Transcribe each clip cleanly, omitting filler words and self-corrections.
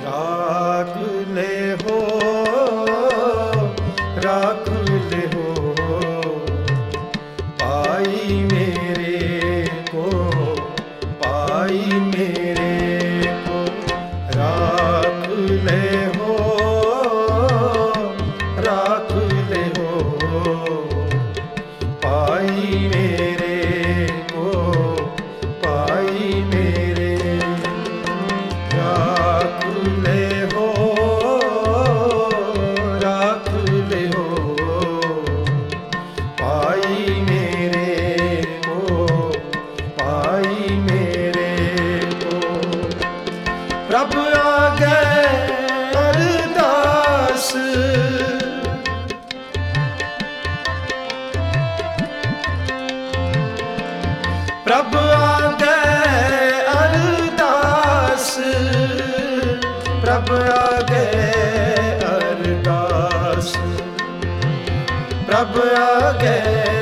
राख ले हो, राख ले हो, पाई मेरे को, पाई मेरे को। राख ले हो, राख ले हो, पाई मेरे को, पाई मेरे। राख ले हो, राख ले हो, पाई मेरे को, पाई मेरे को। प्रभु आगे अरदास, प्रभु आगे अरदास, प्रभु आगे अरदास, प्रभु आगे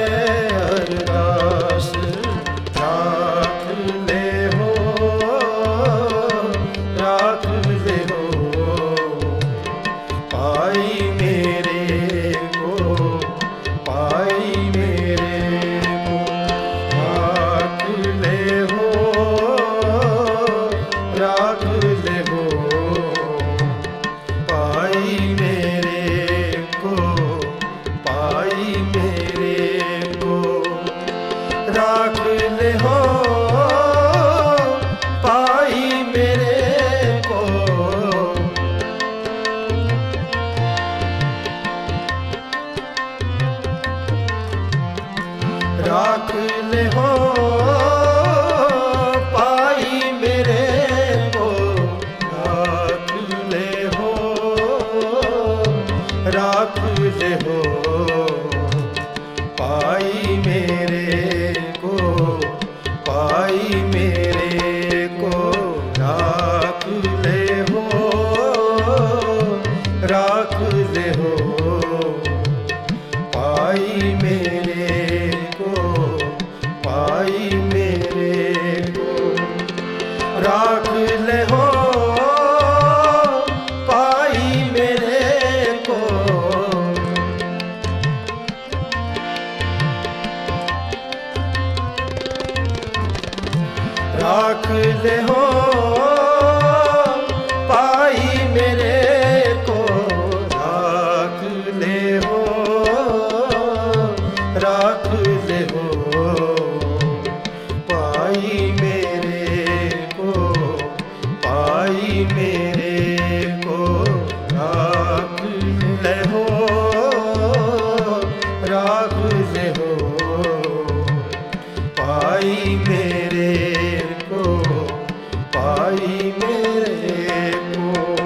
अरदास। राख ले हो, राख ले हो, पाई मेरे को, पाई मेरे को। राख ले हो, राख ले हो, पाई मेरे को, पाई मेरे को। राख ले हो, पाई मेरे को। राख ले हो, पाई मेरे को। राख ले हो, राख ले हो, पाई मेरे को, पाई मेरे को। राख ले हो, राख ले हो, पाई मेरे को, पाई मेरे को। राख ले हो, पाई मेरे को। राख ले हो, पाई मेरे को। राख ले हो, राख ले हो, पाई मेरे को, पाई मेरे को। राख ले हो, राख ले हो, पाई मेरे को, पाई मेरे को।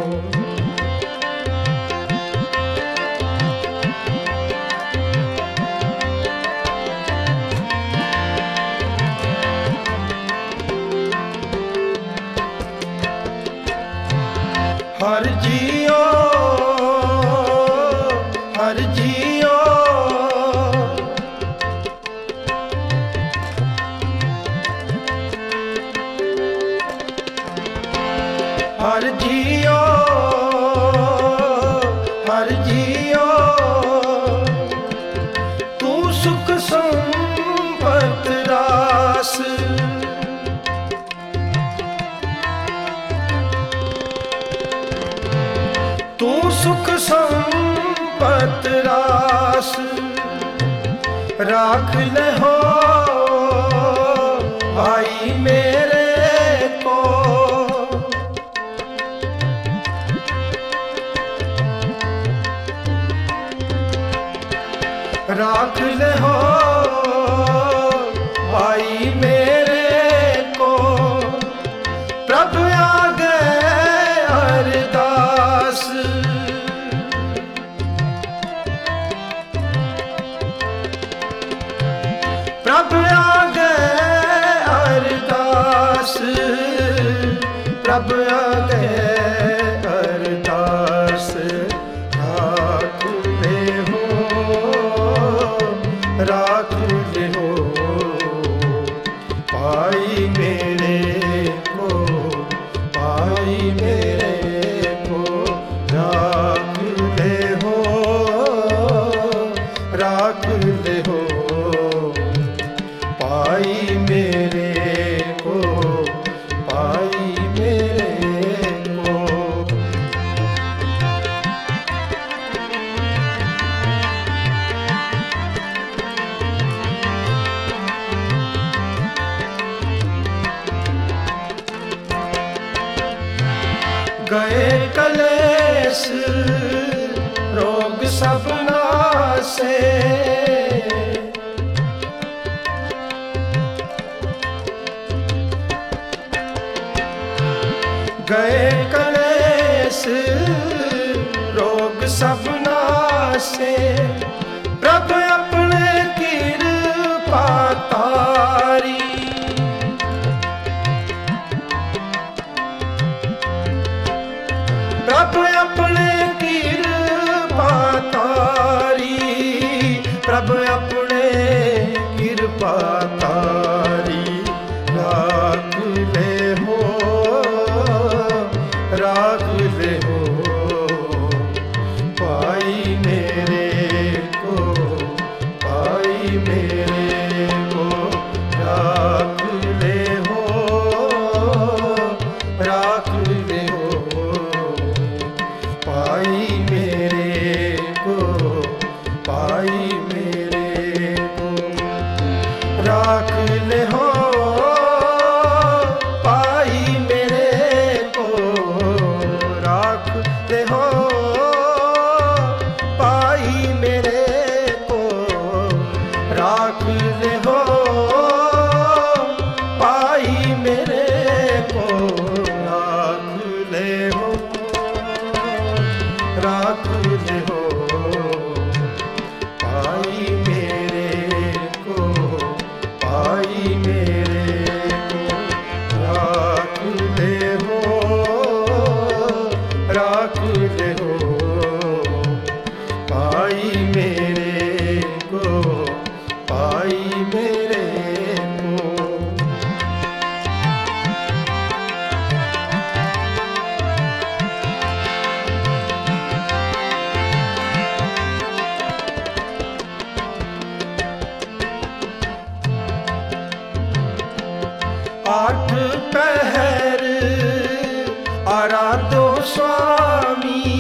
हर जियो, हर जियो, हर जियो, हर जियो। तू सुख संपत रास, तू सुख संपत रास। राख ले हो, भाई मेरे को। राख ले हो, भाई मेरे को। प्रभु आगे अरदास, प्रभु आगे अरदास, प्रभु आगे अरदास। राख ले हो, राख ले हो, पाई मेरे को, पाई मेरे पाई मेरे को। गए कलेश रोग सब नासे, गए कलेश रोग सब नासे, प्रभु अपने कृपा तारी। प्रभु अपने कृपा तारी, प्रभु अपने कृपा तारी। राख ले हो, राख ले हो, पाई मेरे को, पाई मेरे को। राख ले हो, राख ले हो, पाई मेरे को, पाई मेरे को। राख ले हो, पाई मेरे को, राख ले हो, पाई मेरे को। राख ले हो, पाई मेरे को। राख ले हो, राख ले हो, पाई मेरे को, पाई मेरे को। राख ले हो, राख ले हो, पाई मेरे को, पाई मेरे को। आठ पहर आराधो स्वामी,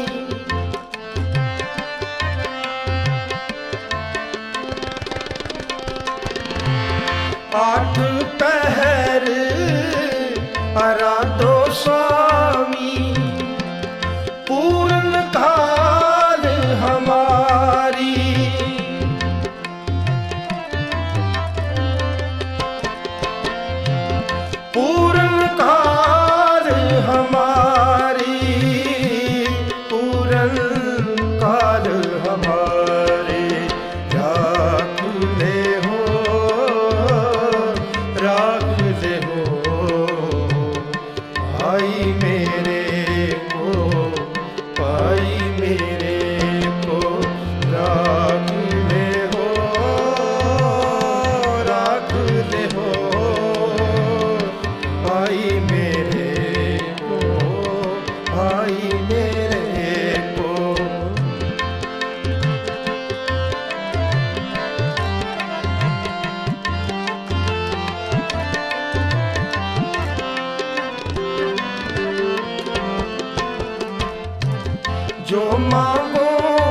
आठ पहर आराधो स्वामी। पूर्ण काल हमारी, पूर्ण काल हमारी, पूर्ण काल हमारे। राख ले हो, राख ले हो, पाई मेरे को, पाई मेरे को। राख ले हो, राख ले हो, पाई मेरे को, पाई मेरे को। जो मांगो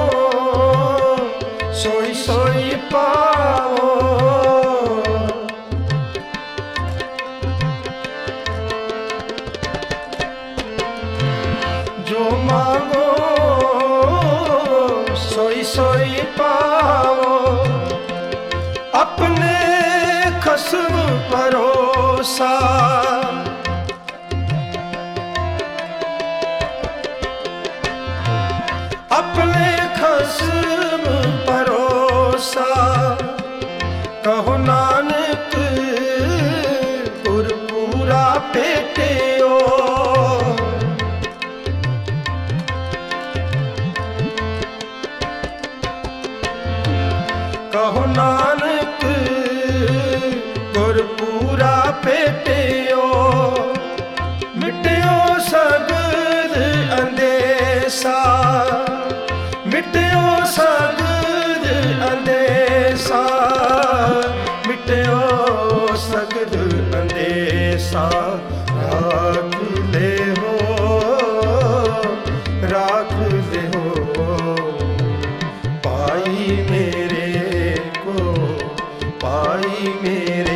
सोई सोई पाओ, जो मांगो सोई सोई पाओ। अपने खस्म परोसा, अपने खस्म परोसा। कहो नानक गुरपुरा पेटियो, कहो नानक गुरपुरा पेटियो। अंदेशा राख ले हो, राख ले हो। पाई मेरे को, पाई मेरे